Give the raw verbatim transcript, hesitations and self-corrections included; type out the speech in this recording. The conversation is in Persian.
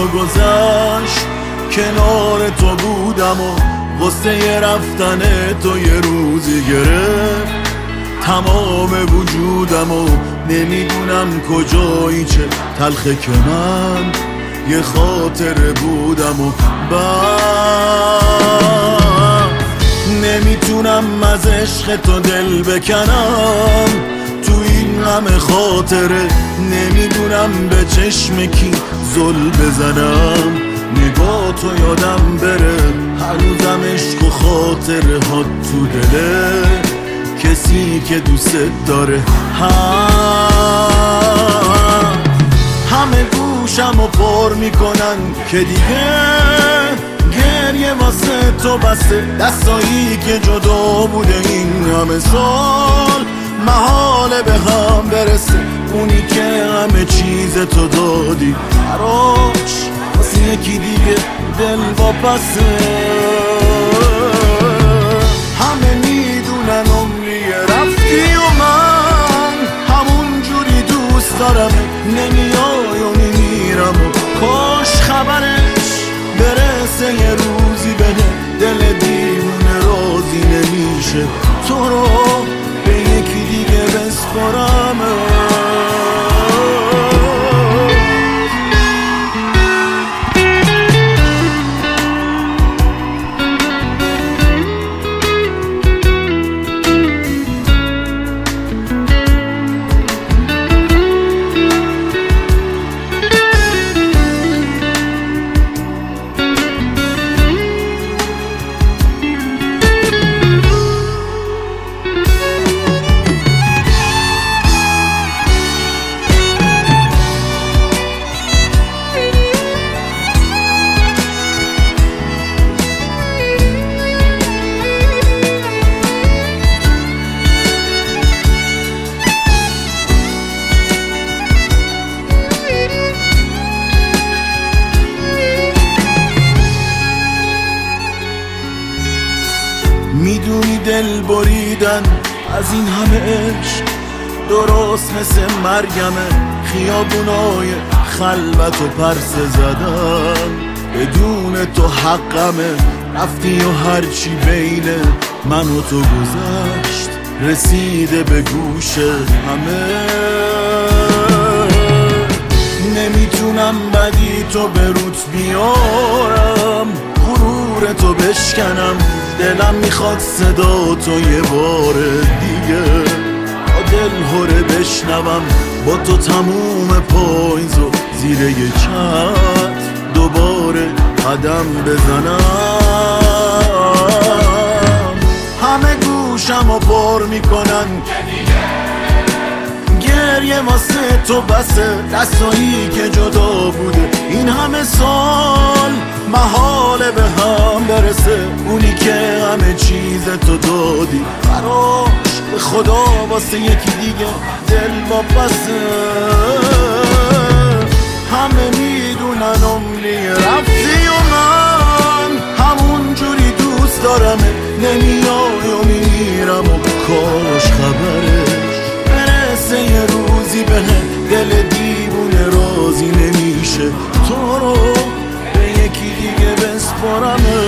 تو گذشت کنار تو بودم و غصه رفتن تو یه روزی گرفت تمام وجودم و نمیدونم کجایی چه تلخه که من یه خاطره بودم و بعد نمیتونم از عشق تو دل بکنم تو این غم خاطره نمیدونم به چشم کی زل بزنم نگاه تو یادم بره هر روزم عشق و خاطره ها تو دله کسی که دوست داره هم همه گوشم رو پر میکنن که دیگه گریه واسه تو بسته دستایی که جدا بوده این همه سال محاله به هم برسه اونی که همه چیز تو دادی براش واسه یکی دیگه دل واپسه همه میدونن عمری رفتی و من همون جوری دوست دارم نمیای و میمیرم و کاش خبرش برسه یه روزی بده دل دیوونه راضی نمیشه تو رو به یکی دیگه بسپارم میدونی دل بریدن از این همه عشق درست مثل مرگمه خیابونای خلوت و پرسه زدن بدون تو حقمه رفتی و هرچی بین من و تو گذشت رسیده به گوش همه نمیتونم بدی تو به روت بیارم غرور تو بشکنم دلم میخواد صدا تو یه بار دیگه با دل هره بشنوم با تو تموم پاییز و زیر یه چتر دوباره قدم بزنم همه گوشم رو پر میکنن گریه واسه تو بسه دستایی که جدا بوده این همه سال محاله به هم برسه اونی که همه چیز تو دادی براش به خدا واسه یکی دیگه دل واپسه همه میدونن عمری رفتی و من همون جوری دوست دارم نمیای و میمیرم و کاش خبرش برسه یه روزی به دل دیوونه راضی نمیشه تو رو به یکی دیگه بسپارم